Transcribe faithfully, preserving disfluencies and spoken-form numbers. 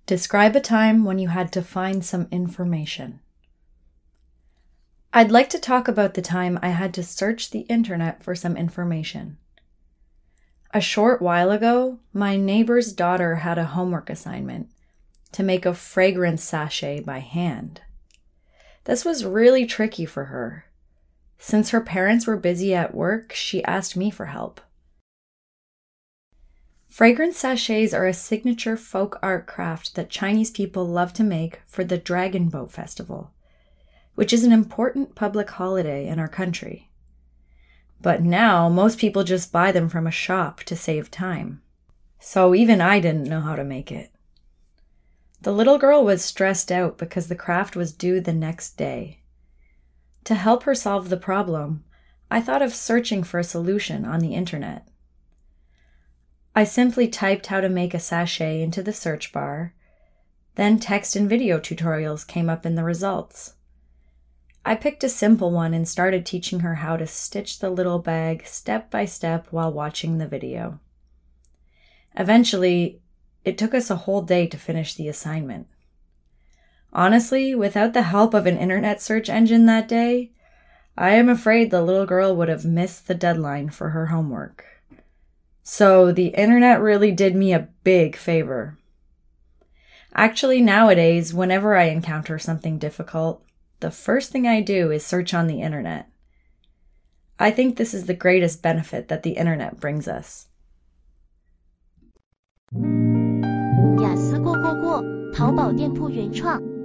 Describe a time when you had to find some information. I'd like to talk about the time I had to search the internet for some information. A short while ago, my neighbor's daughter had a homework assignment to make a fragrance sachet by hand. This was really tricky for her. Since her parents were busy at work, she asked me for help. Fragrance sachets are a signature folk art craft that Chinese people love to make for the Dragon Boat Festival, which is an important public holiday in our country. But now, most people just buy them from a shop to save time. So even I didn't know how to make it. The little girl was stressed out because the craft was due the next day. To help her solve the problem, I thought of searching for a solution on the internet. I simply typed how to make a sachet into the search bar, then text and video tutorials came up in the results. I picked a simple one and started teaching her how to stitch the little bag step by step while watching the video. Eventually, it took us a whole day to finish the assignment. Honestly, without the help of an internet search engine that day, I am afraid the little girl would have missed the deadline for her homework. So the internet really did me a big favor. Actually, nowadays, whenever I encounter something difficult, the first thing I do is search on the internet. I think this is the greatest benefit that the internet brings us. 雅思过过过，淘宝店铺原创。